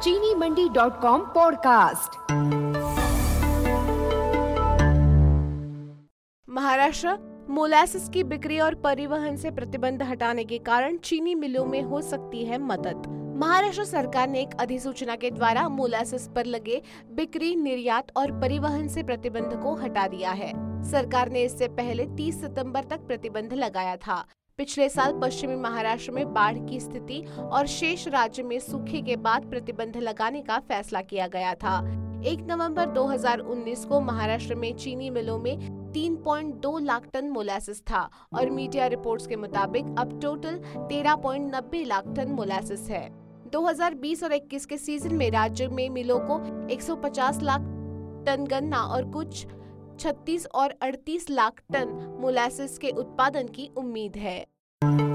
चीनी मंडी.com podcast. Maharashtra molasses की बिक्री और परिवहन से प्रतिबंध हटाने के कारण चीनी मिलों में हो सकती है मदद। महाराष्ट्र सरकार ने एक अधिसूचना के द्वारा मोलासिस पर लगे बिक्री, निर्यात और परिवहन से प्रतिबंध को हटा दिया है। सरकार ने इससे पहले 30 सितंबर तक प्रतिबंध लगाया था। पिछले साल पश्चिमी महाराष्ट्र में बाढ़ की स्थिति और शेष राज्य में सूखे के बाद प्रतिबंध लगाने का फैसला किया गया था। 1 नवंबर 2019 को महाराष्ट्र में चीनी मिलों में 3.2 लाख टन मोलासिस था और मीडिया रिपोर्ट्स के मुताबिक अब टोटल 13.90 लाख टन मोलासिस है। 2020 और 21 के सीजन में राज्य में मिलों को 150 लाख टन गन्ना और कुछ 36 और 38 लाख टन मोलासिस के उत्पादन की उम्मीद है।